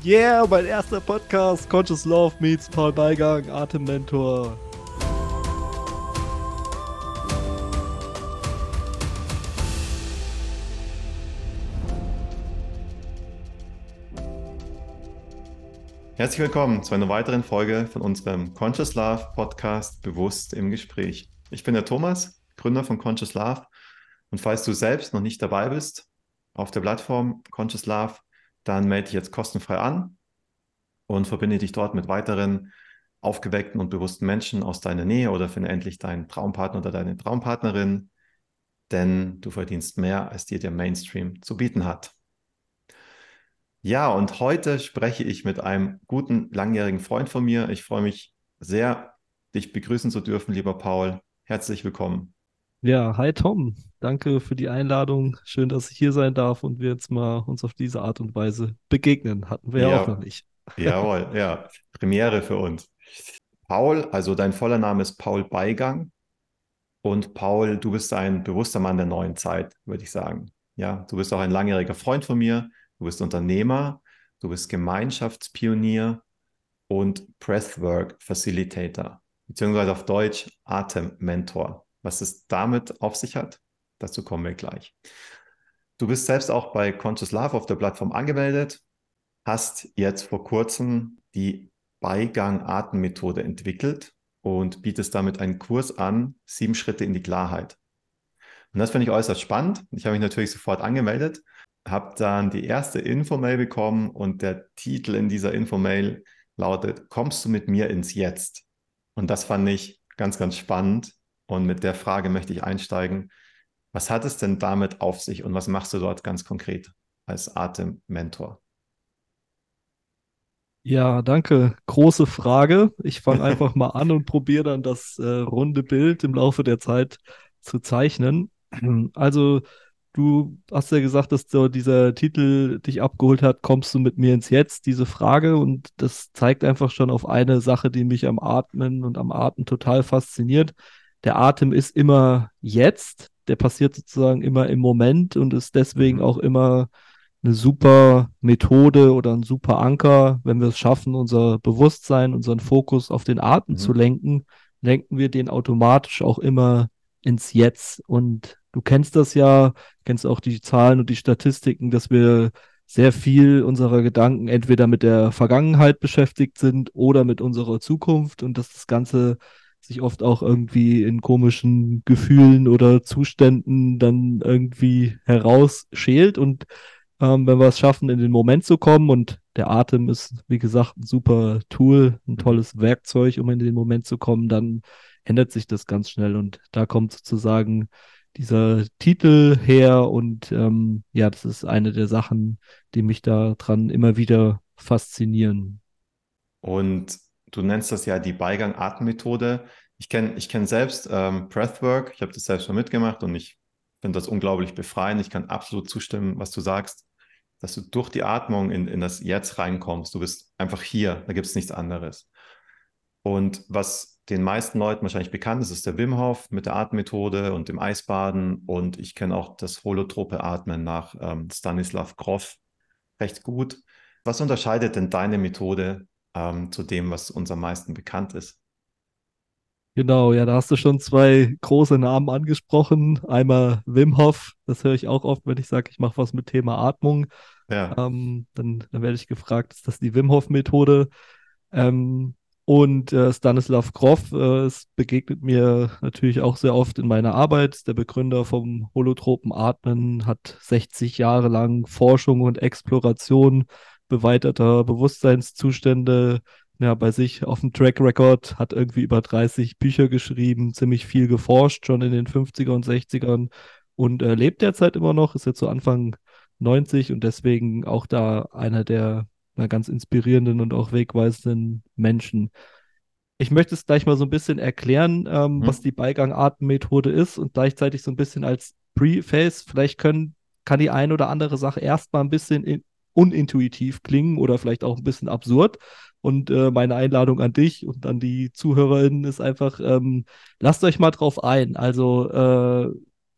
Yeah, mein erster Podcast, Conscious Love meets Paul Beigang, Atemmentor. Herzlich willkommen zu einer weiteren Folge von unserem Conscious Love Podcast Bewusst im Gespräch. Ich bin der Thomas, Gründer von Conscious Love. Und falls du selbst noch nicht dabei bist auf der Plattform Conscious Love, dann melde dich jetzt kostenfrei an und verbinde dich dort mit weiteren aufgeweckten und bewussten Menschen aus deiner Nähe oder finde endlich deinen Traumpartner oder deine Traumpartnerin, denn du verdienst mehr, als dir der Mainstream zu bieten hat. Ja, und heute spreche ich mit einem guten, langjährigen Freund von mir. Ich freue mich sehr, dich begrüßen zu dürfen, lieber Paul. Herzlich willkommen. Ja, hi Tom, danke für die Einladung. Schön, dass ich hier sein darf und wir jetzt mal uns auf diese Art und Weise begegnen. Hatten wir ja auch noch Ja, nicht. jawohl, ja, Premiere für uns. Paul, also dein voller Name ist Paul Beigang und Paul, du bist ein bewusster Mann der neuen Zeit, würde ich sagen. Ja, du bist auch ein langjähriger Freund von mir. Du bist Unternehmer, du bist Gemeinschaftspionier und Breathwork Facilitator, beziehungsweise auf Deutsch Atemmentor. Was es damit auf sich hat, dazu kommen wir gleich. Du bist selbst auch bei Conscious Love auf der Plattform angemeldet, hast jetzt vor kurzem die Beigang-Atemmethode entwickelt und bietest damit einen Kurs an, 7 Schritte in die Klarheit. Und das finde ich äußerst spannend. Ich habe mich natürlich sofort angemeldet, habe dann die erste Infomail bekommen und der Titel in dieser Infomail lautet: Kommst du mit mir ins Jetzt? Und das fand ich ganz, ganz spannend. Und mit der Frage möchte ich einsteigen. Was hat es denn damit auf sich und was machst du dort ganz konkret als Atemmentor? Ja, danke. Große Frage. Ich fange einfach mal an und probiere dann das runde Bild im Laufe der Zeit zu zeichnen. Also, du hast ja gesagt, dass so dieser Titel dich abgeholt hat, kommst du mit mir ins Jetzt, diese Frage. Und das zeigt einfach schon auf eine Sache, die mich am Atmen und am Atmen total fasziniert. Der Atem ist immer jetzt, der passiert sozusagen immer im Moment und ist deswegen Mhm. auch immer eine super Methode oder ein super Anker. Wenn wir es schaffen, unser Bewusstsein, unseren Fokus auf den Atem zu Mhm. lenken, lenken wir den automatisch auch immer ins Jetzt. Und du kennst das ja, kennst auch die Zahlen und die Statistiken, dass wir sehr viel unserer Gedanken entweder mit der Vergangenheit beschäftigt sind oder mit unserer Zukunft und dass das Ganze sich oft auch irgendwie in komischen Gefühlen oder Zuständen dann irgendwie herausschält. Und wenn wir es schaffen, in den Moment zu kommen, und der Atem ist, wie gesagt, ein super Tool, ein Mhm. tolles Werkzeug, um in den Moment zu kommen, dann ändert sich das ganz schnell. Und da kommt sozusagen dieser Titel her. Und ja, das ist eine der Sachen, die mich daran immer wieder faszinieren. Und du nennst das ja die Beigang-Atemmethode. Ich kenn selbst Breathwork. Ich habe das selbst mal mitgemacht und ich finde das unglaublich befreiend. Ich kann absolut zustimmen, was du sagst, dass du durch die Atmung in das Jetzt reinkommst. Du bist einfach hier, da gibt es nichts anderes. Und was den meisten Leuten wahrscheinlich bekannt ist, ist der Wim Hof mit der Atemmethode und dem Eisbaden. Und ich kenne auch das holotrope Atmen nach Stanislav Grof recht gut. Was unterscheidet denn deine Methode zu dem, was uns am meisten bekannt ist? Genau, ja, da hast du schon zwei große Namen angesprochen. Einmal Wim Hof, das höre ich auch oft, wenn ich sage, ich mache was mit Thema Atmung. Ja. Dann werde ich gefragt, ist das die Wim Hof Methode? Ähm, und Stanislav Grof, es begegnet mir natürlich auch sehr oft in meiner Arbeit. Der Begründer vom holotropen Atmen hat 60 Jahre lang Forschung und Exploration beweiterter Bewusstseinszustände ja, bei sich auf dem Track Record, hat irgendwie über 30 Bücher geschrieben, ziemlich viel geforscht, schon in den 50er und 60ern und lebt derzeit immer noch, ist jetzt so Anfang 90 und deswegen auch da einer der ganz inspirierenden und auch wegweisenden Menschen. Ich möchte es gleich mal so ein bisschen erklären, was Mhm. die Beigang-Atemmethode ist und gleichzeitig so ein bisschen als Preface. Kann die ein oder andere Sache erstmal ein bisschen unintuitiv klingen oder vielleicht auch ein bisschen absurd. Und meine Einladung an dich und an die ZuhörerInnen ist einfach, lasst euch mal drauf ein. Also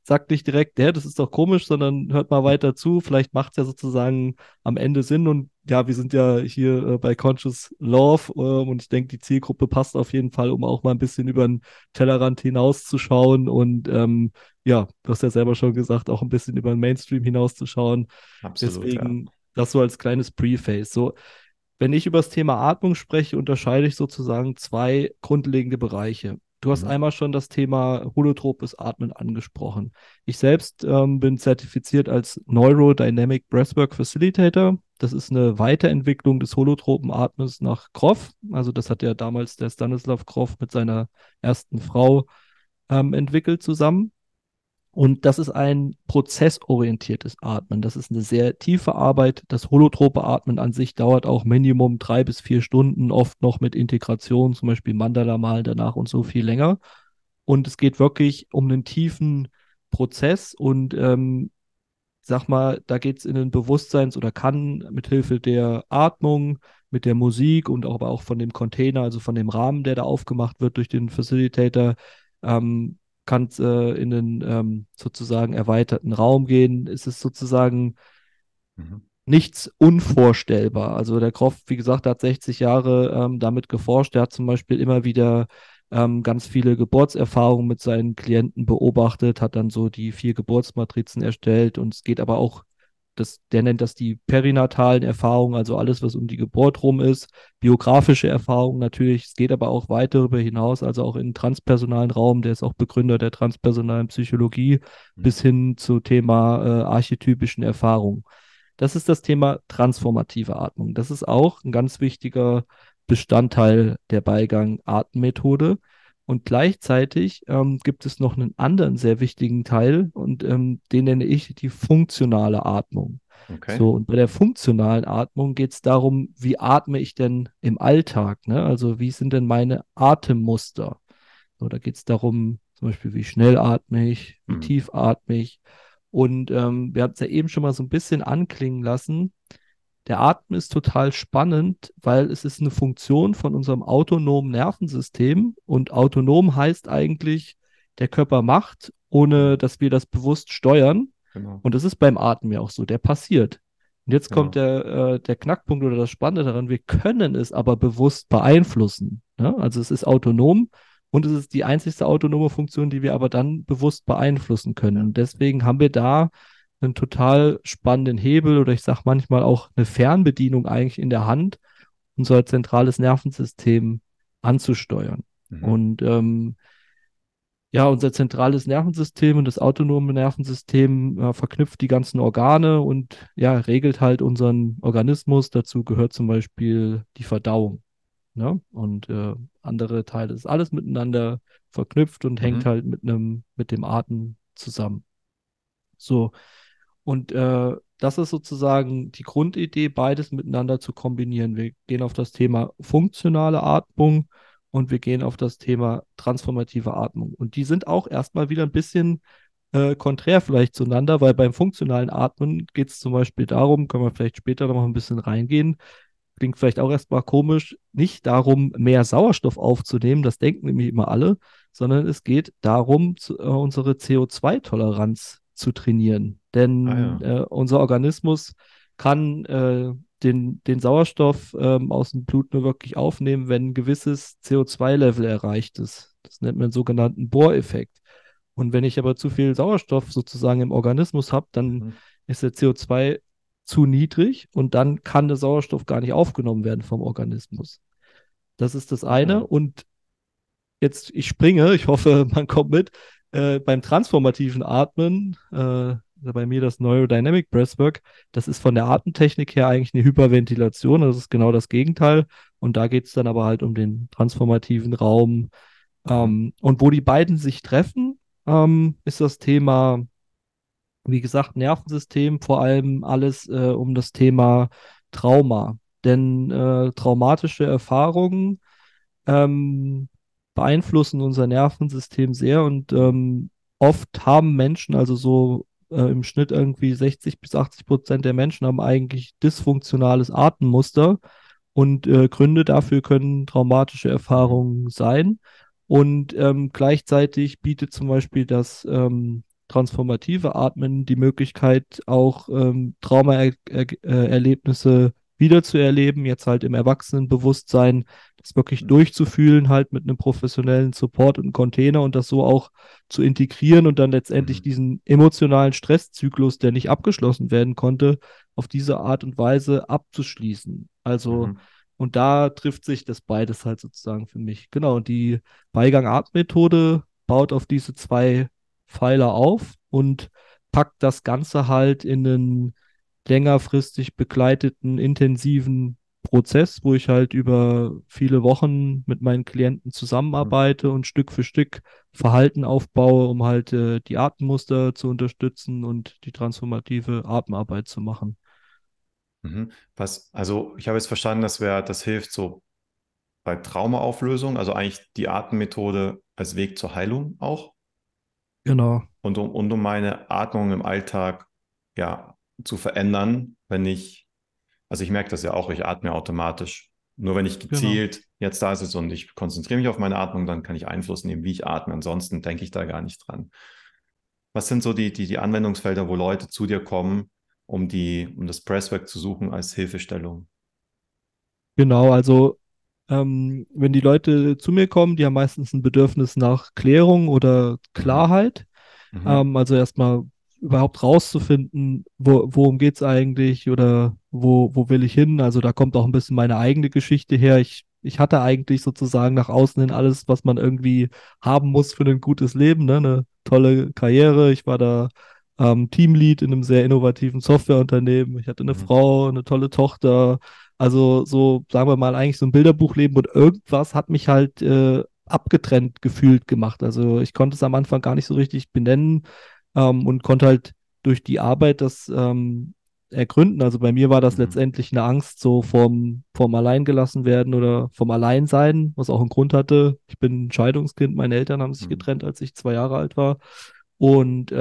sagt nicht direkt, das ist doch komisch, sondern hört mal weiter zu. Vielleicht macht es ja sozusagen am Ende Sinn. Und ja, wir sind ja hier bei Conscious Love und ich denke, die Zielgruppe passt auf jeden Fall, um auch mal ein bisschen über den Tellerrand hinauszuschauen und ja, du hast ja selber schon gesagt, auch ein bisschen über den Mainstream hinauszuschauen. Absolut, ja. Deswegen das so als kleines Preface. So, wenn ich über das Thema Atmung spreche, unterscheide ich sozusagen zwei grundlegende Bereiche. Du hast Mhm. einmal schon das Thema holotropes Atmen angesprochen. Ich selbst bin zertifiziert als Neurodynamic Breathwork Facilitator. Das ist eine Weiterentwicklung des holotropen Atmens nach Grof. Also das hat ja damals der Stanislav Grof mit seiner ersten Frau entwickelt zusammen. Und das ist ein prozessorientiertes Atmen. Das ist eine sehr tiefe Arbeit. Das holotrope Atmen an sich dauert auch Minimum 3 bis 4 Stunden, oft noch mit Integration, zum Beispiel Mandala-Malen danach und so viel länger. Und es geht wirklich um einen tiefen Prozess und sag mal, da geht es in den Bewusstseins- oder kann mit Hilfe der Atmung, mit der Musik und auch, aber auch von dem Container, also von dem Rahmen, der da aufgemacht wird durch den Facilitator, ähm, kann es in den sozusagen erweiterten Raum gehen. Es ist sozusagen Mhm. nichts unvorstellbar. Also der Groff, wie gesagt, hat 60 Jahre damit geforscht. Er hat zum Beispiel immer wieder ganz viele Geburtserfahrungen mit seinen Klienten beobachtet, hat dann so die 4 Geburtsmatrizen erstellt und es geht aber auch, der nennt das die perinatalen Erfahrungen, also alles, was um die Geburt rum ist, biografische Erfahrungen natürlich, es geht aber auch weit darüber hinaus, also auch in den transpersonalen Raum, der ist auch Begründer der transpersonalen Psychologie, Mhm. bis hin zu Thema archetypischen Erfahrungen. Das ist das Thema transformative Atmung. Das ist auch ein ganz wichtiger Bestandteil der Beigang-Atemmethode. Und gleichzeitig gibt es noch einen anderen sehr wichtigen Teil und den nenne ich die funktionale Atmung. Okay. So, und bei der funktionalen Atmung geht es darum, wie atme ich denn im Alltag, ne? Also wie sind denn meine Atemmuster? So, da geht es darum, zum Beispiel, wie schnell atme ich, wie Mhm. tief atme ich. Und wir haben es ja eben schon mal so ein bisschen anklingen lassen. Der Atem ist total spannend, weil es ist eine Funktion von unserem autonomen Nervensystem. Und autonom heißt eigentlich, der Körper macht, ohne Mhm. dass wir das bewusst steuern. Genau, Und das ist beim Atmen ja auch so, der passiert. Und jetzt kommt genau. der Knackpunkt oder das Spannende daran, wir können es aber bewusst beeinflussen. Ne? Also es ist autonom und es ist die einzigste autonome Funktion, die wir aber dann bewusst beeinflussen können. Ja. Und deswegen haben wir da einen total spannenden Hebel oder ich sage manchmal auch eine Fernbedienung eigentlich in der Hand, unser zentrales Nervensystem anzusteuern. Mhm. Und ja, unser zentrales Nervensystem und das autonome Nervensystem verknüpft die ganzen Organe und ja, regelt halt unseren Organismus. Dazu gehört zum Beispiel die Verdauung. Ne? Und andere Teile ist alles miteinander verknüpft und hängt Mhm. halt mit dem Atem zusammen. So, und das ist sozusagen die Grundidee, beides miteinander zu kombinieren. Wir gehen auf das Thema funktionale Atmung und wir gehen auf das Thema transformative Atmung. Und die sind auch erstmal wieder ein bisschen konträr vielleicht zueinander, weil beim funktionalen Atmen geht es zum Beispiel darum, können wir vielleicht später noch mal ein bisschen reingehen, klingt vielleicht auch erstmal komisch, nicht darum, mehr Sauerstoff aufzunehmen, das denken nämlich immer alle, sondern es geht darum, unsere CO2-Toleranz zu trainieren. Ah Denn ja. unser Organismus kann den Sauerstoff aus dem Blut nur wirklich aufnehmen, wenn ein gewisses CO2-Level erreicht ist. Das nennt man den sogenannten Bohr-Effekt. Und wenn ich aber zu viel Sauerstoff sozusagen im Organismus habe, dann Mhm. ist der CO2 zu niedrig und dann kann der Sauerstoff gar nicht aufgenommen werden vom Organismus. Das ist das Ah eine. ja. Und jetzt, ich springe, ich hoffe, man kommt mit. Beim transformativen Atmen, bei mir das Neurodynamic Breathwork, das ist von der Atemtechnik her eigentlich eine Hyperventilation, das ist genau das Gegenteil. Und da geht es dann aber halt um den transformativen Raum. Mhm. Und wo die beiden sich treffen, ist das Thema, wie gesagt, Nervensystem, vor allem alles um das Thema Trauma. Denn traumatische Erfahrungen ähm, beeinflussen unser Nervensystem sehr und Mhm. oft haben Menschen, also so im Schnitt irgendwie 60 bis 80% der Menschen haben eigentlich dysfunktionales Atemmuster und Gründe dafür können traumatische Mhm. Erfahrungen sein. Und gleichzeitig bietet zum Beispiel das transformative Atmen die Möglichkeit, auch Traumaerlebnisse wiederzuerleben, jetzt halt im Erwachsenenbewusstsein, das wirklich Mhm. durchzufühlen, halt mit einem professionellen Support und Container und das so auch zu integrieren und dann letztendlich Mhm. diesen emotionalen Stresszyklus, der nicht abgeschlossen werden konnte, auf diese Art und Weise abzuschließen. Also, Mhm. und da trifft sich das beides halt sozusagen für mich. Genau, und die Beigang-Art-Methode baut auf diese zwei Pfeiler auf und packt das Ganze halt in einen längerfristig begleiteten, intensiven Prozess, wo ich halt über viele Wochen mit meinen Klienten Mhm. zusammenarbeite und Stück für Stück Verhalten aufbaue, um halt die Atemmuster zu unterstützen und die transformative Atemarbeit zu machen. Mhm. Also ich habe jetzt verstanden, das hilft so bei Traumaauflösung, also eigentlich die Atemmethode als Weg zur Heilung auch Genau, und um meine Atmung im Alltag ja zu verändern, also ich merke das ja auch, ich atme automatisch. Nur wenn ich genau. gezielt jetzt da sitze und ich konzentriere mich auf meine Atmung, dann kann ich Einfluss nehmen, wie ich atme. Ansonsten denke ich da gar nicht dran. Was sind so die Anwendungsfelder, wo Leute zu dir kommen, um das Presswork zu suchen als Hilfestellung? Genau, also wenn die Leute zu mir kommen, die haben meistens ein Bedürfnis nach Klärung oder Mhm. Klarheit. Mhm. Also erstmal überhaupt rauszufinden, worum geht es eigentlich oder wo will ich hin. Also da kommt auch ein bisschen meine eigene Geschichte her. Ich hatte eigentlich sozusagen nach außen hin alles, was man irgendwie haben muss für ein gutes Leben, ne? Eine tolle Karriere. Ich war da Teamlead in einem sehr innovativen Softwareunternehmen. Ich hatte eine Mhm. Frau, eine tolle Tochter. Also so, sagen wir mal, eigentlich so ein Bilderbuchleben und irgendwas hat mich halt abgetrennt gefühlt gemacht. Also ich konnte es am Anfang gar nicht so richtig benennen und konnte halt durch die Arbeit das ergründen. Also bei mir war das Mhm. letztendlich eine Angst so vom Alleingelassen werden oder vom Alleinsein, was auch einen Grund hatte. Ich bin ein Scheidungskind, meine Eltern haben sich Mhm. getrennt, als ich 2 Jahre alt war. Und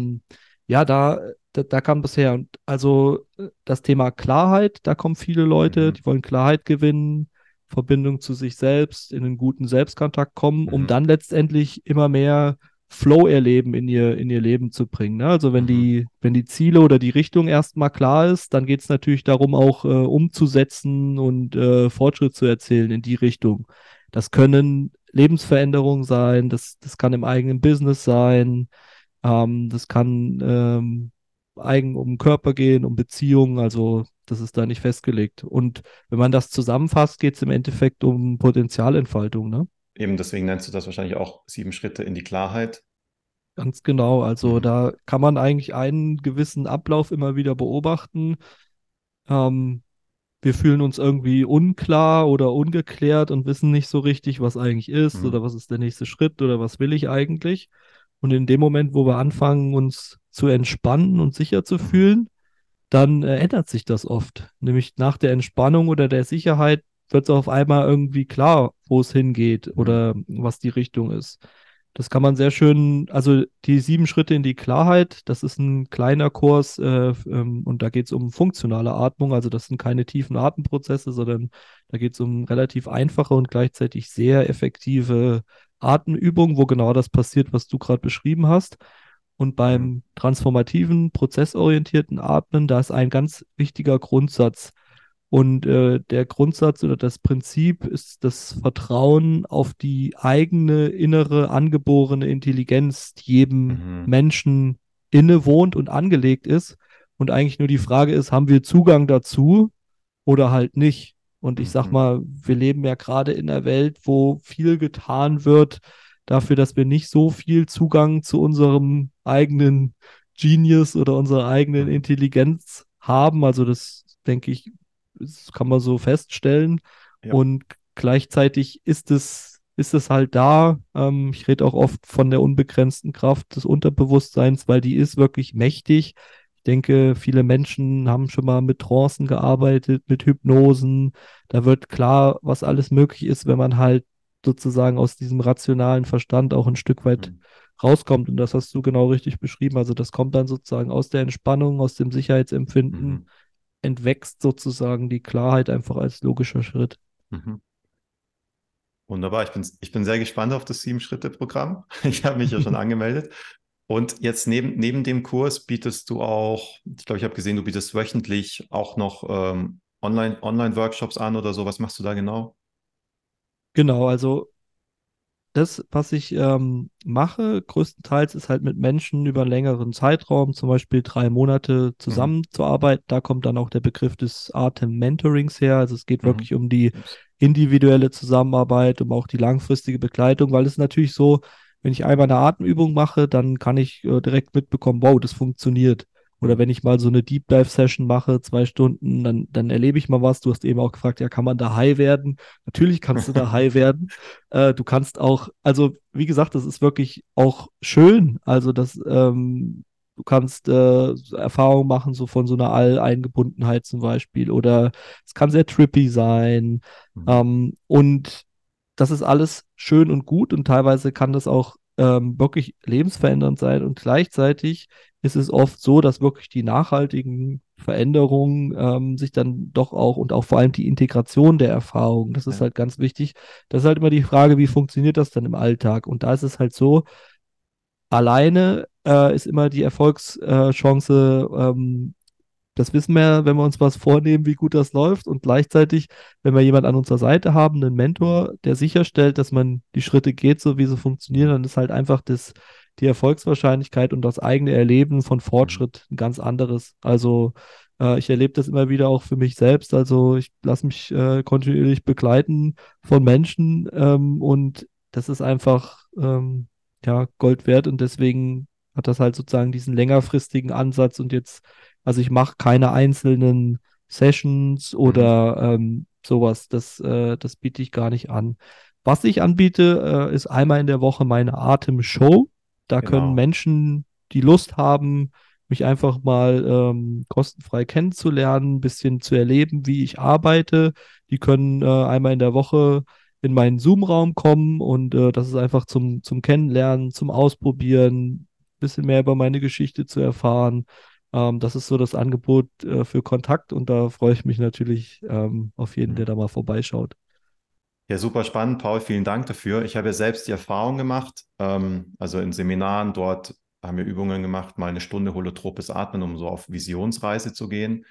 ja, da kam das her. Und also das Thema Klarheit, da kommen viele Leute, Mhm. die wollen Klarheit gewinnen, Verbindung zu sich selbst, in einen guten Selbstkontakt kommen, um Mhm. dann letztendlich immer mehr Flow-Erleben in ihr Leben zu bringen. Ne? Also Mhm. wenn die Ziele oder die Richtung erstmal klar ist, dann geht es natürlich darum, auch umzusetzen und Fortschritt zu erzielen in die Richtung. Das können Lebensveränderungen sein, das kann im eigenen Business sein, das kann eigen um den Körper gehen, um Beziehungen, also das ist da nicht festgelegt. Und wenn man das zusammenfasst, geht es im Endeffekt um Potenzialentfaltung, ne? Eben deswegen nennst du das wahrscheinlich auch 7 Schritte in die Klarheit. Ganz genau. Also Mhm. da kann man eigentlich einen gewissen Ablauf immer wieder beobachten. Ähm, Wir fühlen uns irgendwie unklar oder ungeklärt und wissen nicht so richtig, was eigentlich ist Mhm. oder was ist der nächste Schritt oder was will ich eigentlich. Und in dem Moment, wo wir anfangen, uns zu entspannen und sicher zu Mhm. fühlen, dann ändert sich das oft. Nämlich nach der Entspannung oder der Sicherheit wird es auf einmal irgendwie klar, wo es hingeht Mhm. oder was die Richtung ist. Das kann man sehr schön, also die 7 Schritte in die Klarheit, das ist ein kleiner Kurs und da geht es um funktionale Atmung, also das sind keine tiefen Atemprozesse, sondern da geht es um relativ einfache und gleichzeitig sehr effektive Atemübungen, wo genau das passiert, was du gerade beschrieben hast. Und Mhm. beim transformativen, prozessorientierten Atmen, da ist ein ganz wichtiger Grundsatz. Und der Grundsatz oder das Prinzip ist das Vertrauen auf die eigene innere angeborene Intelligenz, die jedem Mhm. Menschen innewohnt und angelegt ist. Und eigentlich nur die Frage ist, haben wir Zugang dazu oder halt nicht? Und ich sag Mhm. mal, wir leben ja gerade in einer Welt, wo viel getan wird dafür, dass wir nicht so viel Zugang zu unserem eigenen Genius oder unserer eigenen Mhm. Intelligenz haben. Also das denke ich, das kann man so feststellen. Ja. Und gleichzeitig ist es halt da. Ich rede auch oft von der unbegrenzten Kraft des Unterbewusstseins, weil die ist wirklich mächtig. Ich denke, viele Menschen haben schon mal mit Trancen gearbeitet, mit Hypnosen. Da wird klar, was alles möglich ist, wenn man halt sozusagen aus diesem rationalen Verstand auch ein Stück weit Mhm. rauskommt. Und das hast du genau richtig beschrieben. Also das kommt dann sozusagen aus der Entspannung, aus dem Sicherheitsempfinden, Mhm. entwächst sozusagen die Klarheit einfach als logischer Schritt. Mhm. Wunderbar. Ich bin sehr gespannt auf das 7-Schritte-Programm. Ich habe mich ja schon angemeldet. Und jetzt neben dem Kurs bietest du auch, ich glaube, ich habe gesehen, du bietest wöchentlich auch noch Online-Workshops an oder so. Was machst du da genau? Genau, also das, was ich mache, größtenteils ist halt mit Menschen über einen längeren Zeitraum, zum Beispiel 3 Monate Mhm. zusammenzuarbeiten. Da kommt dann auch der Begriff des Atem-Mentorings her. Also es geht Mhm. wirklich um die Ups. individuelle Zusammenarbeit, um auch die langfristige Begleitung, weil es natürlich so, wenn ich einmal eine Atemübung mache, dann kann ich direkt mitbekommen, wow, das funktioniert. Oder Mhm. wenn ich mal so eine Deep Dive Session mache, 2 Stunden, dann erlebe ich mal was. Du hast eben auch gefragt, ja, kann man da high werden? Natürlich kannst du da high werden. Du kannst auch, also wie gesagt, das ist wirklich auch schön. Also du kannst so Erfahrungen machen, so von so einer Alleingebundenheit zum Beispiel. Oder es kann sehr trippy sein. Mhm. Und das ist alles schön und gut und teilweise kann das auch wirklich lebensverändernd sein. Und gleichzeitig ist es oft so, dass wirklich die nachhaltigen Veränderungen sich dann doch auch und auch vor allem die Integration der Erfahrungen, das ist Ja. halt ganz wichtig. Das ist halt immer die Frage, wie funktioniert das dann im Alltag? Und da ist es halt so, alleine ist immer die Erfolgschance, das wissen wir, wenn wir uns was vornehmen, wie gut das läuft. Und gleichzeitig, wenn wir jemanden an unserer Seite haben, einen Mhm. Mentor, der sicherstellt, dass man die Schritte geht, so wie sie funktionieren, Mhm. dann ist halt einfach die Erfolgswahrscheinlichkeit und das eigene Erleben von Mhm. Fortschritt ein ganz anderes. Also ich erlebe das immer wieder auch für mich selbst. Also ich lasse mich kontinuierlich begleiten von Menschen und das ist einfach ja, Gold wert und deswegen hat das halt sozusagen diesen längerfristigen Ansatz und jetzt also ich mache keine einzelnen Sessions Mhm. oder sowas. Das biete ich gar nicht an. Was ich anbiete, ist einmal in der Woche meine Atemshow. Da können Genau. Menschen, die Lust haben, mich einfach mal kostenfrei kennenzulernen, ein bisschen zu erleben, wie ich arbeite. Die können einmal in der Woche in meinen Zoom-Raum kommen und das ist einfach zum Kennenlernen, zum Ausprobieren, ein bisschen mehr über meine Geschichte zu erfahren. Das ist so das Angebot für Kontakt und da freue ich mich natürlich auf jeden, der Mhm. da mal vorbeischaut. Ja, super spannend, Paul. Vielen Dank dafür. Ich habe ja selbst die Erfahrung gemacht, also in Seminaren dort haben wir Übungen gemacht, mal eine Stunde holotropes Atmen, um so auf Visionsreise zu gehen.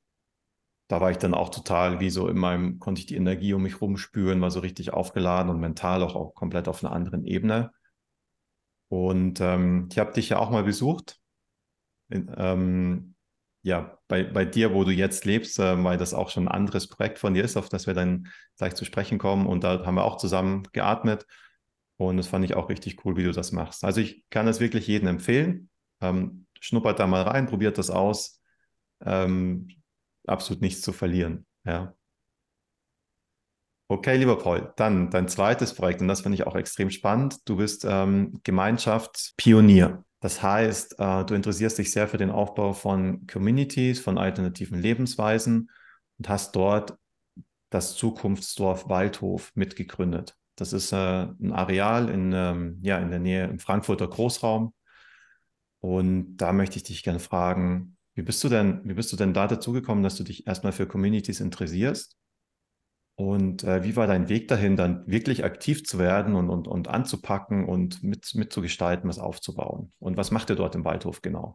Da war ich dann auch total wie so konnte ich die Energie um mich rumspüren, war so richtig aufgeladen und mental auch komplett auf einer anderen Ebene. Und ich habe dich ja auch mal besucht, ja, bei dir, wo du jetzt lebst, weil das auch schon ein anderes Projekt von dir ist, auf das wir dann gleich zu sprechen kommen. Und da haben wir auch zusammen geatmet. Und das fand ich auch richtig cool, wie du das machst. Also ich kann das wirklich jedem empfehlen. Schnuppert da mal rein, probiert das aus. Ähm, absolut nichts zu verlieren. Ja. Okay, lieber Paul, dann dein zweites Projekt, und das finde ich auch extrem spannend. Du bist Gemeinschaftspionier. Das heißt, du interessierst dich sehr für den Aufbau von Communities, von alternativen Lebensweisen und hast dort das Zukunftsdorf Waldhof mitgegründet. Das ist ein Areal ja, in der Nähe im Frankfurter Großraum. Und da möchte ich dich gerne fragen, wie bist du denn da dazu gekommen, dass du dich erstmal für Communities interessierst? Und wie war dein Weg dahin, dann wirklich aktiv zu werden und anzupacken und mitzugestalten, was aufzubauen? Und was macht ihr dort im Waldhof genau?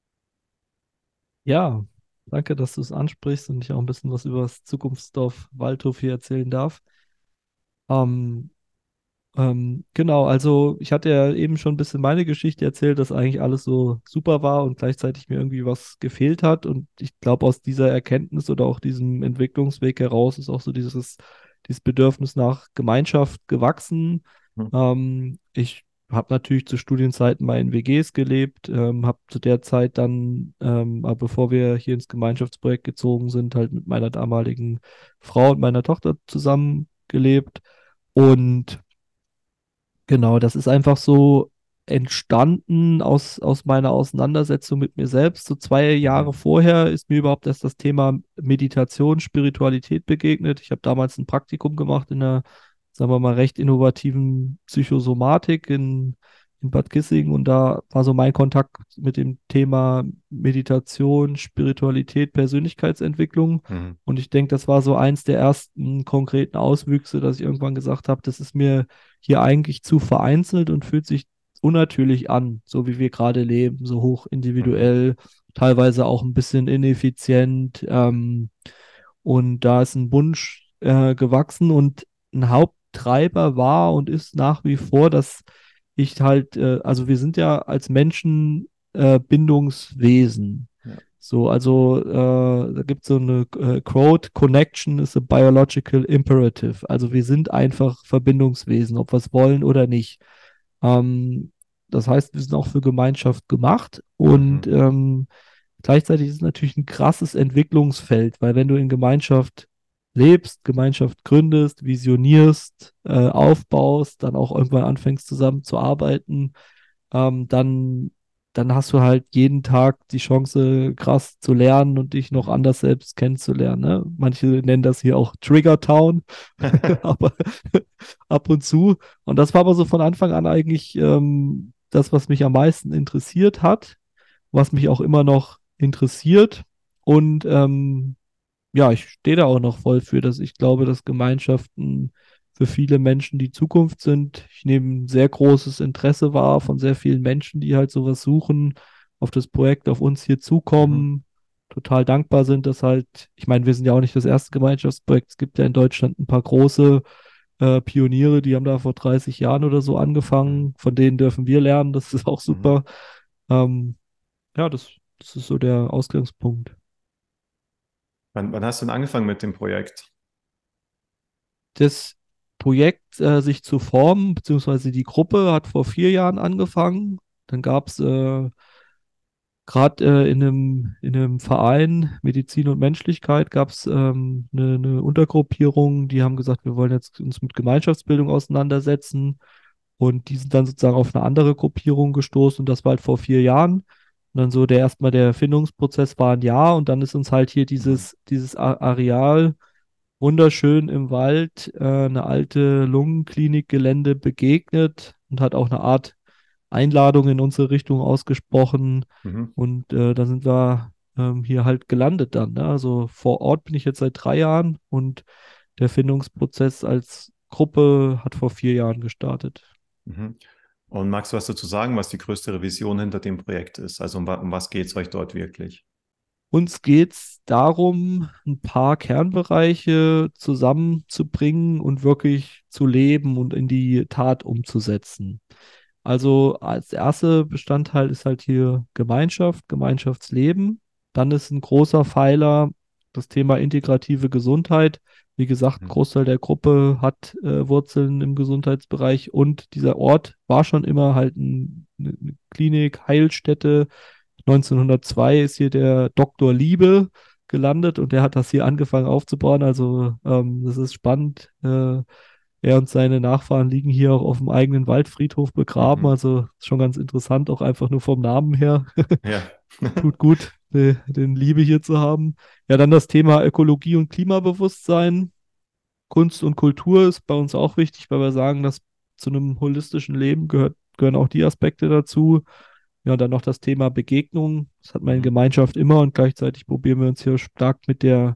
Ja, danke, dass du es ansprichst und ich auch ein bisschen was über das Zukunftsdorf Waldhof hier erzählen darf. Ähm, genau, also ich hatte ja eben schon ein bisschen meine Geschichte erzählt, dass eigentlich alles so super war und gleichzeitig mir irgendwie was gefehlt hat. Und ich glaube, aus dieser Erkenntnis oder auch diesem Entwicklungsweg heraus ist auch so dieses Bedürfnis nach Gemeinschaft gewachsen. Hm. Ich habe natürlich zu Studienzeiten mal in WGs gelebt, habe zu der Zeit dann, aber bevor wir hier ins Gemeinschaftsprojekt gezogen sind, halt mit meiner damaligen Frau und meiner Tochter zusammen gelebt. Und genau, das ist einfach so entstanden aus meiner Auseinandersetzung mit mir selbst. So 2 Jahre Mhm. vorher ist mir überhaupt erst das Thema Meditation, Spiritualität begegnet. Ich habe damals ein Praktikum gemacht in einer, sagen wir mal, recht innovativen Psychosomatik in Bad Kissingen und da war so mein Kontakt mit dem Thema Meditation, Spiritualität, Persönlichkeitsentwicklung. Mhm. Und ich denke, das war so eins der ersten konkreten Auswüchse, dass ich irgendwann gesagt habe, das ist mir hier eigentlich zu vereinzelt und fühlt sich unnatürlich an, so wie wir gerade leben, so hoch Mhm. individuell, teilweise auch ein bisschen ineffizient. Und da ist ein Wunsch gewachsen und ein Haupttreiber war und ist nach wie vor, dass ich halt, also wir sind ja als Menschen Bindungswesen. Ja. So, also da gibt es so eine Quote, Connection is a biological imperative. Also wir sind einfach Verbindungswesen, ob wir es wollen oder nicht. Ähm, Das heißt, wir sind auch für Gemeinschaft gemacht und Mhm. gleichzeitig ist es natürlich ein krasses Entwicklungsfeld, weil wenn du in Gemeinschaft lebst, Gemeinschaft gründest, visionierst, aufbaust, dann auch irgendwann anfängst zusammen zu arbeiten, dann hast du halt jeden Tag die Chance, krass zu lernen und dich noch Mhm. anders selbst kennenzulernen. Ne? Manche nennen das hier auch Trigger Town, aber ab und zu. Und das war aber so von Anfang an eigentlich das, was mich am meisten interessiert hat, was mich auch immer noch interessiert. Und ja, ich stehe da auch noch voll für, dass ich glaube, dass Gemeinschaften für viele Menschen die Zukunft sind. Ich nehme ein sehr großes Interesse wahr von sehr vielen Menschen, die halt sowas suchen, auf das Projekt, auf uns hier Mhm. zukommen, total dankbar sind, dass halt, ich meine, wir sind ja auch nicht das erste Gemeinschaftsprojekt. Es gibt ja in Deutschland ein paar große Pioniere, die haben da vor 30 Jahren oder so Mhm. angefangen. Von denen dürfen wir lernen. Das ist auch Mhm. super. Ähm, ja, das ist so der Ausgangspunkt. Wann hast du denn angefangen mit dem Projekt? Das Projekt sich zu formen, beziehungsweise die Gruppe hat vor 4 Jahren angefangen. Dann gab es gerade in einem Verein Medizin und Menschlichkeit gab es eine Untergruppierung, die haben gesagt, wir wollen jetzt uns mit Gemeinschaftsbildung auseinandersetzen. Und die sind dann sozusagen auf eine andere Gruppierung gestoßen und das war halt vor 4 Jahren. Und dann so der Findungsprozess war ein Jahr und dann ist uns halt hier Mhm. dieses Areal wunderschön im Wald, eine alte Lungenklinik-Gelände begegnet und hat auch eine Art Einladung in unsere Richtung ausgesprochen. Mhm. Und da sind wir hier halt gelandet dann. Ne? Also vor Ort bin ich jetzt seit 3 Jahren und der Findungsprozess als Gruppe hat vor 4 Jahren gestartet. Mhm. Und magst du was dazu sagen, was die größte Vision hinter dem Projekt ist? Also um was geht es euch dort wirklich? Uns geht es darum, ein paar Kernbereiche zusammenzubringen und wirklich zu leben und in die Tat umzusetzen. Also als erster Bestandteil ist halt hier Gemeinschaft, Gemeinschaftsleben. Dann ist ein großer Pfeiler das Thema integrative Gesundheit. Wie gesagt, Mhm. Großteil der Gruppe hat Wurzeln im Gesundheitsbereich und dieser Ort war schon immer halt eine Klinik, Heilstätte. 1902 ist hier der Doktor Liebe gelandet und der hat das hier angefangen aufzubauen. Also das ist spannend. Er und seine Nachfahren liegen hier auch auf dem eigenen Waldfriedhof begraben. Mhm. Also ist schon ganz interessant, auch einfach nur vom Namen her. Ja. Tut gut, den Liebe hier zu haben. Ja, dann das Thema Ökologie und Klimabewusstsein. Kunst und Kultur ist bei uns auch wichtig, weil wir sagen, dass zu einem holistischen Leben gehören auch die Aspekte dazu. Ja, und dann noch das Thema Begegnung. Das hat man in Mhm. Gemeinschaft immer und gleichzeitig probieren wir uns hier stark mit der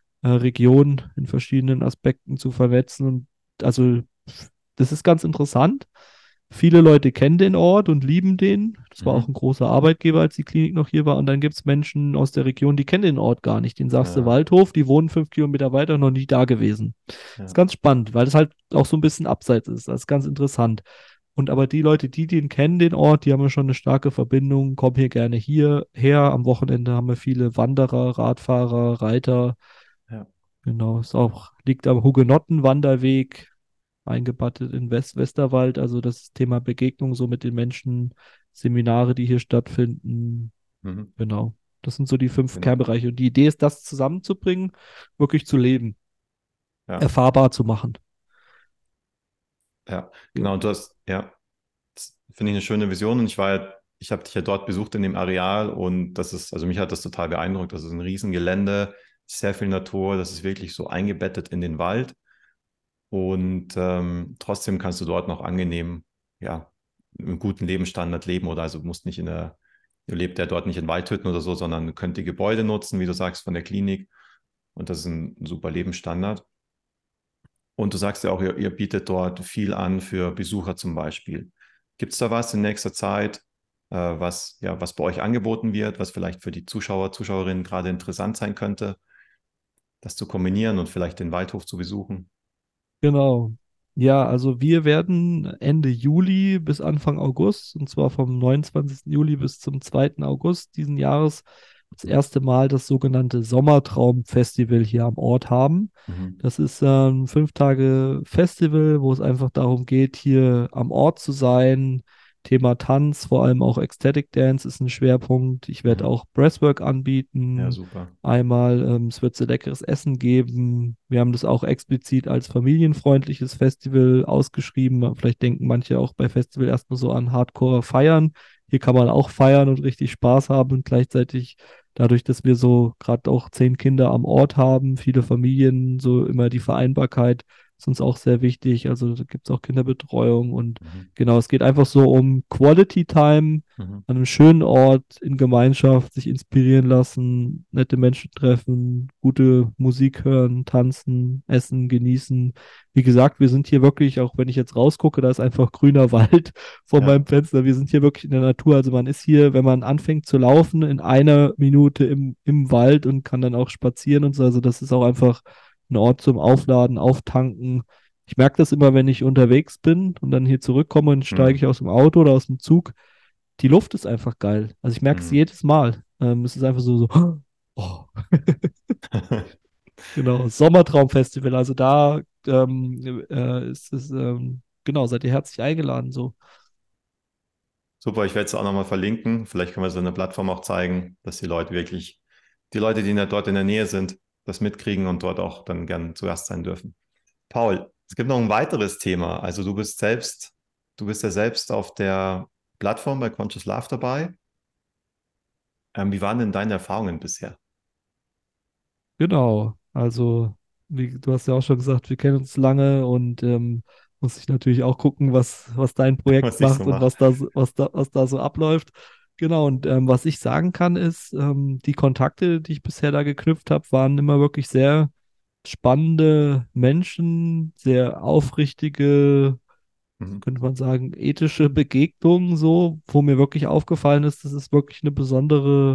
Region in verschiedenen Aspekten zu vernetzen. Und also das ist ganz interessant. Viele Leute kennen den Ort und lieben den. Das war auch Mhm. ein großer Arbeitgeber, als die Klinik noch hier war. Und dann gibt es Menschen aus der Region, die kennen den Ort gar nicht. Den sagst du Ja. Waldhof, die wohnen 5 Kilometer weiter, noch nie da gewesen. Ist Ja. ganz spannend, weil das halt auch so ein bisschen abseits ist. Das ist ganz interessant. Und aber die Leute, die den kennen, den Ort, die haben ja schon eine starke Verbindung, kommen hier gerne hierher. Am Wochenende haben wir viele Wanderer, Radfahrer, Reiter. Ja. Genau, liegt am Hugenottenwanderweg, eingebettet in Westerwald. Also das Thema Begegnung so mit den Menschen, Seminare, die hier stattfinden. Mhm. Genau. Das sind so die 5 Genau. Kernbereiche. Und die Idee ist, das zusammenzubringen, wirklich zu leben, Ja. erfahrbar zu machen. Ja. Ja. Genau. Ja, das finde ich eine schöne Vision und ich habe dich ja dort besucht in dem Areal und also mich hat das total beeindruckt. Das ist ein Riesengelände, sehr viel Natur, das ist wirklich so eingebettet in den Wald und trotzdem kannst du dort noch angenehm, ja, einen guten Lebensstandard leben oder also musst nicht ihr lebt ja dort nicht in Waldhütten oder so, sondern könnt die Gebäude nutzen, wie du sagst, von der Klinik und das ist ein super Lebensstandard. Und du sagst ja auch, ihr bietet dort viel an für Besucher zum Beispiel. Gibt es da was in nächster Zeit, was bei euch angeboten wird, was vielleicht für die Zuschauer, Zuschauerinnen gerade interessant sein könnte, das zu kombinieren und vielleicht den Waldhof zu besuchen? Genau. Ja, also wir werden Ende Juli bis Anfang August, und zwar vom 29. Juli bis zum 2. August diesen Jahres, das erste Mal das sogenannte Sommertraum-Festival hier am Ort haben. Mhm. Das ist ein 5 Tage Festival, wo es einfach darum geht, hier am Ort zu sein. Thema Tanz, vor allem auch Ecstatic Dance ist ein Schwerpunkt. Ich werde Mhm. auch Breathwork Ja, anbieten. super. Einmal, es wird sehr leckeres Essen geben. Wir haben das auch explizit als familienfreundliches Festival ausgeschrieben. Vielleicht denken manche auch bei Festival erstmal so an Hardcore feiern. Hier kann man auch feiern und richtig Spaß haben und gleichzeitig dadurch, dass wir so gerade auch 10 Kinder am Ort haben, viele Familien, so immer die Vereinbarkeit ist uns auch sehr wichtig. Also da gibt es auch Kinderbetreuung und Mhm. genau, es geht einfach so um Quality Time Mhm. an einem schönen Ort in Gemeinschaft sich inspirieren lassen, nette Menschen treffen, gute Musik hören, tanzen, essen, genießen. Wie gesagt, wir sind hier wirklich, auch wenn ich jetzt rausgucke, da ist einfach grüner Wald vor Ja. meinem Fenster. Wir sind hier wirklich in der Natur. Also man ist hier, wenn man anfängt zu laufen, in einer Minute im Wald und kann dann auch spazieren und so. Also das ist auch einfach ein Ort zum Aufladen, Auftanken. Ich merke das immer, wenn ich unterwegs bin und dann hier zurückkomme und steige Mhm. ich aus dem Auto oder aus dem Zug. Die Luft ist einfach geil. Also ich merke es Mhm. jedes Mal. Es ist einfach so, oh, genau, Sommertraumfestival. Also da ist es, genau, seid ihr herzlich eingeladen. So, Super, ich werde es auch nochmal verlinken. Vielleicht können wir so eine Plattform auch zeigen, dass die Leute wirklich, die Leute, die dort in der Nähe sind, das mitkriegen und dort auch dann gern zu Gast sein dürfen. Paul, es gibt noch ein weiteres Thema. Also du bist ja selbst auf der Plattform bei Conscious Love dabei. Wie waren denn deine Erfahrungen bisher? genau. Also, wie, du hast ja auch schon gesagt, wir kennen uns lange und muss ich natürlich auch gucken, was dein Projekt Was ich so macht und mache? was da so abläuft. Genau, und was ich sagen kann, ist, die Kontakte, die ich bisher da geknüpft habe, waren immer wirklich sehr spannende Menschen, sehr aufrichtige, Mhm. könnte man sagen, ethische Begegnungen, so, wo mir wirklich aufgefallen ist, das ist wirklich eine besondere,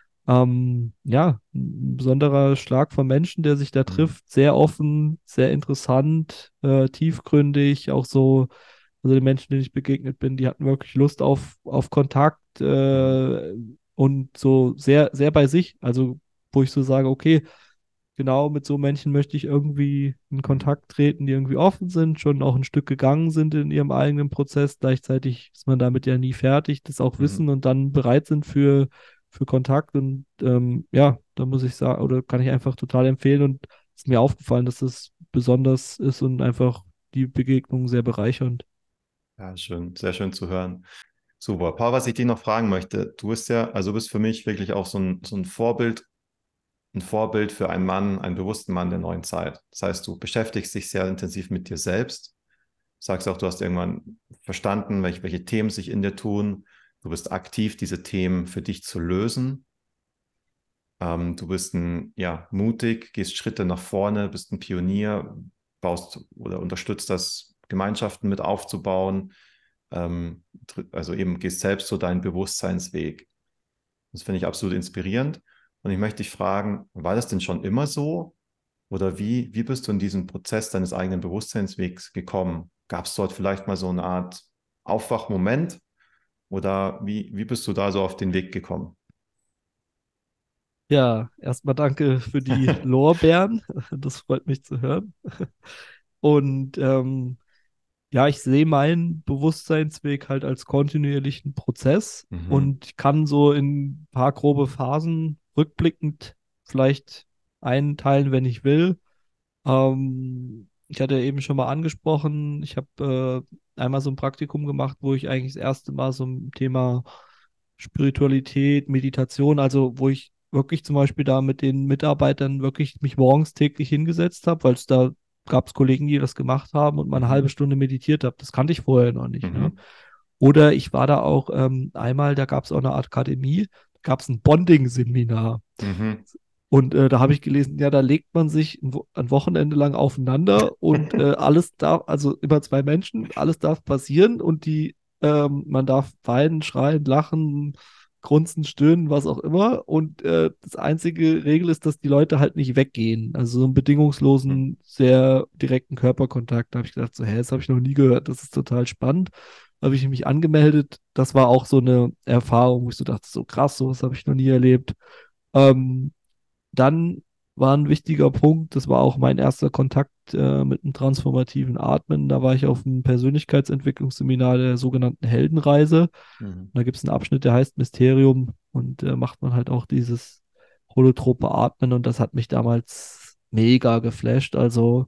ja, ein besonderer Schlag von Menschen, der sich da Mhm. trifft. Sehr offen, sehr interessant, tiefgründig, auch so, also die Menschen, denen ich begegnet bin, die hatten wirklich Lust auf Kontakt, Mhm. und so sehr, sehr bei sich. Also, wo ich so sage, okay, genau mit so Menschen möchte ich irgendwie in Mhm. Kontakt treten, die irgendwie offen sind, schon auch ein Stück gegangen sind in ihrem eigenen Prozess. Gleichzeitig ist man damit ja nie fertig, das auch wissen Mhm. und dann bereit sind für Kontakt. Und ja, da muss ich sagen, oder kann ich einfach total empfehlen. Und es ist mir aufgefallen, dass das besonders ist und einfach die Begegnung sehr bereichernd. Ja, schön, sehr schön zu hören. Super. Paul, was ich dich noch fragen möchte, du bist ja, also du bist für mich wirklich auch so ein Vorbild für einen Mann, einen bewussten Mann der neuen Zeit. Das heißt, du beschäftigst dich sehr intensiv mit dir selbst, sagst auch, du hast irgendwann verstanden, welche Themen sich in dir tun. Du bist aktiv, diese Themen für dich zu lösen. Du bist ja, mutig, gehst Schritte nach vorne, bist ein Pionier, baust oder unterstützt das, Gemeinschaften mit aufzubauen. Also eben gehst selbst so deinen Bewusstseinsweg. Das finde ich absolut inspirierend. Und ich möchte dich fragen, war das denn schon immer so? Oder wie bist du in diesen Prozess deines eigenen Bewusstseinswegs gekommen? Gab es dort vielleicht mal so eine Art Aufwachmoment? Oder wie bist du da so auf den Weg gekommen? Ja, erstmal danke für die Lorbeeren. Das freut mich zu hören. Und ja, ich sehe meinen Bewusstseinsweg halt als kontinuierlichen Prozess Mhm, und ich kann so in ein paar grobe Phasen rückblickend vielleicht einteilen, wenn ich will. Ich hatte eben schon mal angesprochen, ich habe einmal so ein Praktikum gemacht, wo ich eigentlich das erste Mal so ein Thema Spiritualität, Meditation, also wo ich wirklich zum Beispiel da mit den Mitarbeitern wirklich mich morgens täglich hingesetzt habe, weil es da gab es Kollegen, die das gemacht haben und mal eine halbe mhm, Stunde meditiert habe. Das kannte ich vorher noch nicht, ne? mhm, Oder ich war da auch einmal, da gab es auch eine Art Akademie, gab es ein Bonding-Seminar. mhm. Und da habe ich gelesen, ja, da legt man sich ein Wochenende lang aufeinander und alles darf, also immer 2 Menschen, alles darf passieren und die Man darf weinen, schreien, lachen, grunzen, stöhnen, was auch immer. Und das einzige Regel ist, dass die Leute halt nicht weggehen. Also so einen Hm. bedingungslosen, sehr direkten Körperkontakt. Da habe ich gedacht, so, hä, das habe ich noch nie gehört. Das ist total spannend. Da habe ich mich angemeldet. Das war auch so eine Erfahrung, wo ich so dachte, so krass, sowas habe ich noch nie erlebt. Ähm, Dann war ein wichtiger Punkt, das war auch mein erster Kontakt mit einem transformativen Atmen. Da war ich auf einem Persönlichkeitsentwicklungsseminar der sogenannten Heldenreise. Mhm. Da gibt es einen Abschnitt, der heißt Mysterium und macht man halt auch dieses holotrope Atmen und das hat mich damals mega geflasht. Also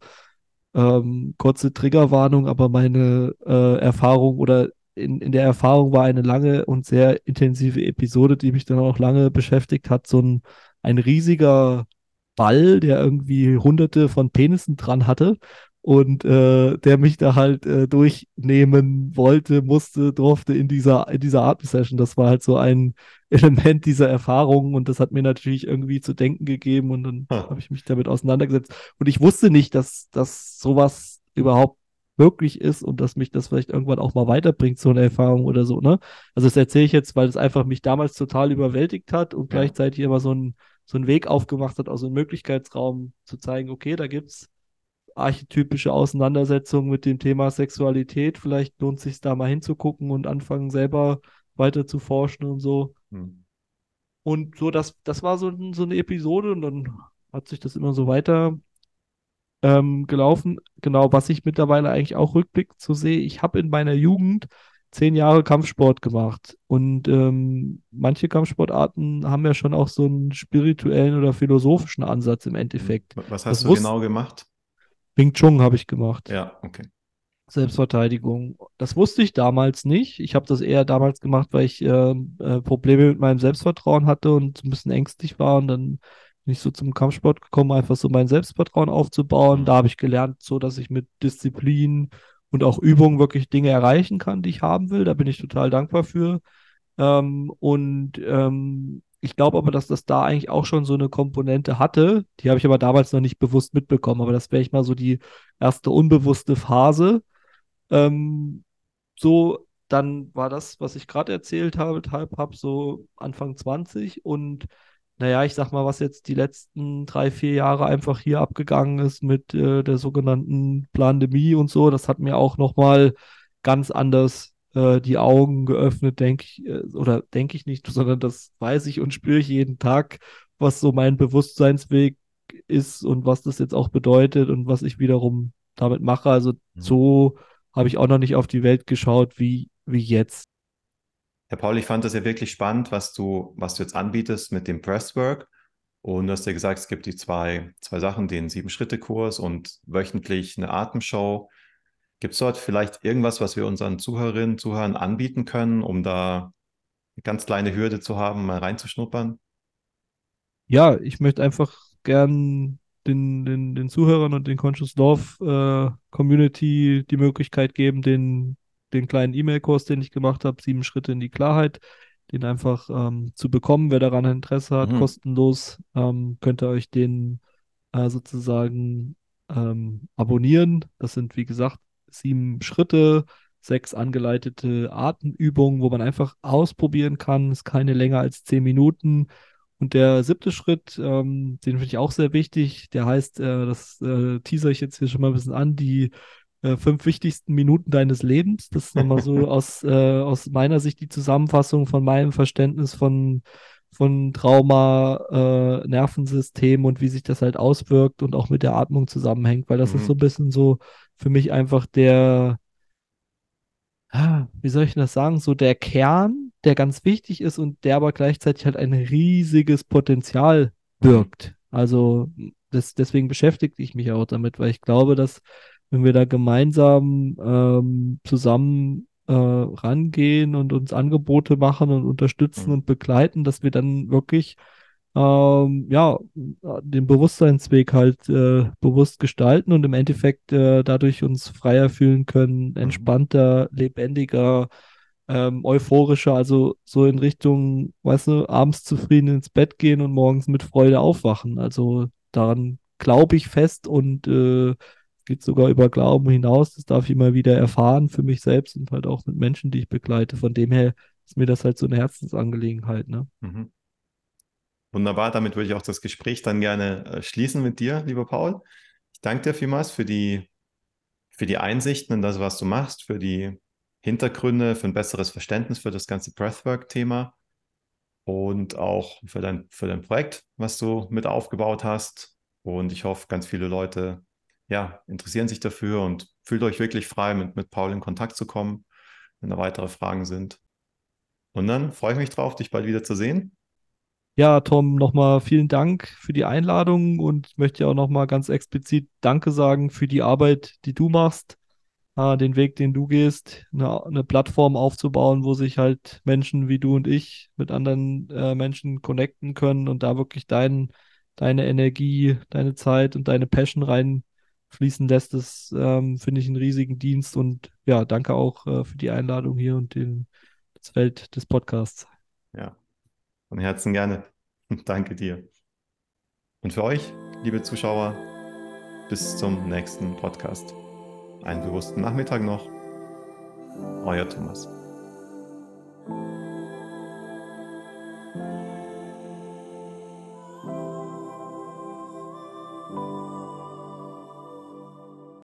kurze Triggerwarnung, aber meine Erfahrung oder in der Erfahrung war eine lange und sehr intensive Episode, die mich dann auch lange beschäftigt hat. Ein riesiger Ball, der irgendwie hunderte von Penissen dran hatte und der mich da halt durchnehmen wollte, musste, durfte in dieser Atem-Session. Das war halt so ein Element dieser Erfahrung und das hat mir natürlich irgendwie zu denken gegeben und dann Ha. habe ich mich damit auseinandergesetzt. Und ich wusste nicht, dass sowas überhaupt möglich ist und dass mich das vielleicht irgendwann auch mal weiterbringt, so eine Erfahrung oder so, ne? Also das erzähle ich jetzt, weil es einfach mich damals total überwältigt hat und Ja. gleichzeitig immer so einen Weg aufgemacht hat, also einen Möglichkeitsraum zu zeigen, okay, da gibt es archetypische Auseinandersetzungen mit dem Thema Sexualität. Vielleicht lohnt es sich da mal hinzugucken und anfangen, selber weiter zu forschen und so. Hm. Und so, das war so eine Episode und dann hat sich das immer so weiter gelaufen. Genau, was ich mittlerweile eigentlich auch rückblickend so sehe, ich habe in meiner Jugend 10 Jahre Kampfsport gemacht und manche Kampfsportarten haben ja schon auch so einen spirituellen oder philosophischen Ansatz im Hm. Endeffekt. Was Das hast du wusste genau gemacht? Wing Chun habe ich gemacht. Ja, okay. Selbstverteidigung. Das wusste ich damals nicht. Ich habe das eher damals gemacht, weil ich Probleme mit meinem Selbstvertrauen hatte und ein bisschen ängstlich war. Und dann bin ich so zum Kampfsport gekommen, einfach so mein Selbstvertrauen aufzubauen. Da Hm. habe ich gelernt, so dass ich mit Disziplin und auch Übung wirklich Dinge erreichen kann, die ich haben will. Da bin ich total dankbar für. Ich glaube aber, dass das da eigentlich auch schon so eine Komponente hatte. Die habe ich aber damals noch nicht bewusst mitbekommen. Aber das wäre ich mal so die erste unbewusste Phase. Ähm, so, dann war das, was ich gerade erzählt habe, hab so Anfang 20 und naja, ich sag mal, was jetzt die letzten 3, 4 Jahre einfach hier abgegangen ist mit der sogenannten Plandemie und so, das hat mir auch nochmal ganz anders die Augen geöffnet, denke ich, oder denke ich nicht, sondern das weiß ich und spüre ich jeden Tag, was so mein Bewusstseinsweg ist und was das jetzt auch bedeutet und was ich wiederum damit mache. Also Mhm. so habe ich auch noch nicht auf die Welt geschaut wie jetzt. Herr Paul, ich fand das ja wirklich spannend, was du jetzt anbietest mit dem Breathwork. Und du hast ja gesagt, es gibt die zwei Sachen, den 7-Schritte-Kurs und wöchentlich eine Atemshow. Gibt es dort vielleicht irgendwas, was wir unseren Zuhörerinnen, Zuhörern anbieten können, um da eine ganz kleine Hürde zu haben, mal reinzuschnuppern? Ja, ich möchte einfach gern den Zuhörern und den Conscious Love Community die Möglichkeit geben, den kleinen E-Mail-Kurs, den ich gemacht habe, 7 Schritte in die Klarheit, den einfach zu bekommen. Wer daran Interesse hat, Mhm. kostenlos, könnt ihr euch den sozusagen abonnieren. Das sind, wie gesagt, 7 Schritte, 6 angeleitete Atemübungen, wo man einfach ausprobieren kann. Ist keine länger als 10 Minuten. Und der 7. Schritt, den finde ich auch sehr wichtig. Der heißt, das teaser ich jetzt hier schon mal ein bisschen an, die 5 wichtigsten Minuten deines Lebens. Das ist nochmal so aus meiner Sicht die Zusammenfassung von meinem Verständnis von Trauma, Nervensystem und wie sich das halt auswirkt und auch mit der Atmung zusammenhängt, weil das ist so Mhm. ein bisschen so für mich einfach wie soll ich denn das sagen, so der Kern, der ganz wichtig ist und der aber gleichzeitig halt ein riesiges Potenzial Mhm. birgt. Also deswegen beschäftige ich mich auch damit, weil ich glaube, dass wenn wir da gemeinsam zusammen rangehen und uns Angebote machen und unterstützen Mhm. und begleiten, dass wir dann wirklich ja, den Bewusstseinsweg halt bewusst gestalten und im Endeffekt dadurch uns freier fühlen können, Mhm. entspannter, lebendiger, euphorischer, also so in Richtung, weißt du, abends zufrieden ins Bett gehen und morgens mit Freude aufwachen. Also daran glaube ich fest und geht sogar über Glauben hinaus. Das darf ich immer wieder erfahren für mich selbst und halt auch mit Menschen, die ich begleite. Von dem her ist mir das halt so eine Herzensangelegenheit, ne? Mhm. Wunderbar, damit würde ich auch das Gespräch dann gerne schließen mit dir, lieber Paul. Ich danke dir vielmals für die Einsichten in das, was du machst, für die Hintergründe, für ein besseres Verständnis für das ganze Breathwork-Thema und auch für dein Projekt, was du mit aufgebaut hast. Und ich hoffe, ganz viele Leute, ja, interessieren sich dafür und fühlt euch wirklich frei, mit Paul in Kontakt zu kommen, wenn da weitere Fragen sind. Und dann freue ich mich drauf, dich bald wieder zu sehen. Ja, Tom, nochmal vielen Dank für die Einladung und ich möchte ja auch nochmal ganz explizit Danke sagen für die Arbeit, die du machst, den Weg, den du gehst, eine Plattform aufzubauen, wo sich halt Menschen wie du und ich mit anderen Menschen connecten können und da wirklich deine Energie, deine Zeit und deine Passion reinfließen lässt. Das finde ich einen riesigen Dienst und ja, danke auch für die Einladung hier und das Feld des Podcasts. Ja, von Herzen gerne. Danke dir. Und für euch, liebe Zuschauer, bis zum nächsten Podcast. Einen bewussten Nachmittag noch. Euer Thomas.